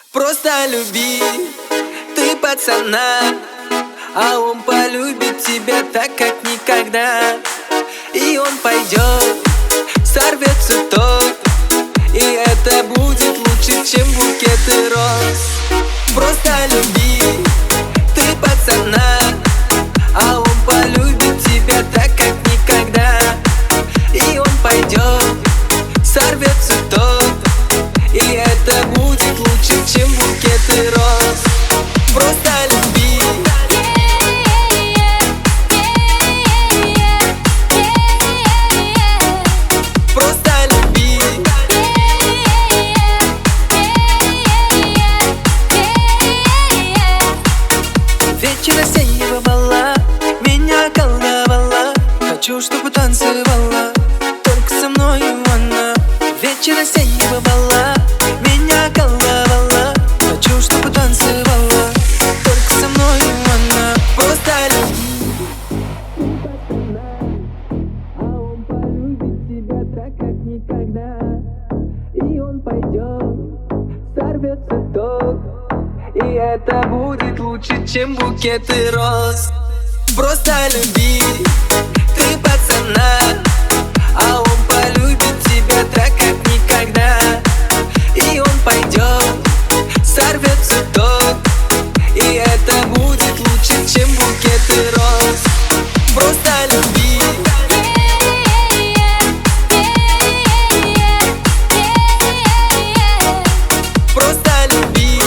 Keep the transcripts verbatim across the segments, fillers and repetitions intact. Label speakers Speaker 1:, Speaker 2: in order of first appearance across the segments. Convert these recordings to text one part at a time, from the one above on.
Speaker 1: Просто люби ты пацана, а он полюбит тебя так, как никогда. И он пойдет, сорвет цветок, и это будет лучше, чем букеты роз. Просто люби ты пацана, а он полюбит тебя так, как никогда. И он пойдет, сорвет цветок, и это будет лучше, чем букеты роз. Просто люби. Просто люби. Вечер осеннего бала меня колдовала. Хочу, чтобы танцевала только со мною она. Вечер осеннего бала меня колдовала. Хочу, чтобы танцевала только со мною она. Просто люби, а он полюбит тебя так, как никогда. И он пойдет, сорвет цветок, и это будет лучше, чем букеты роз. Просто люби ты пацана, а он полюбит тебя так, как никогда. И он пойдет, сорвет цветок, и это будет лучше, чем букеты роз. Просто люби. Просто люби.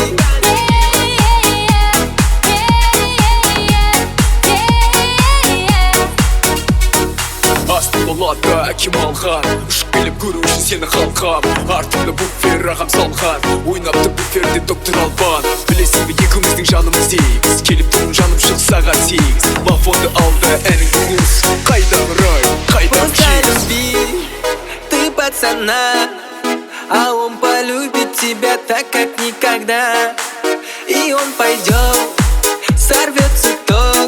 Speaker 2: Астылы лада әкем алған, ұшып көру үшін сені халқам. Артымда буфер ағам салған, ойнапты буферде доктор Албан. Білесің бе екеуміздің жанымыз егіз, келіп тұрмын жаным шық сағат сегіз. Лафонды алды әнің құс, қайдам рай, қайдам
Speaker 1: Просто
Speaker 2: чиз.
Speaker 1: люби ты пацана, а он полюбит тебя так, как никогда. И он пойдет, сорвет цветок,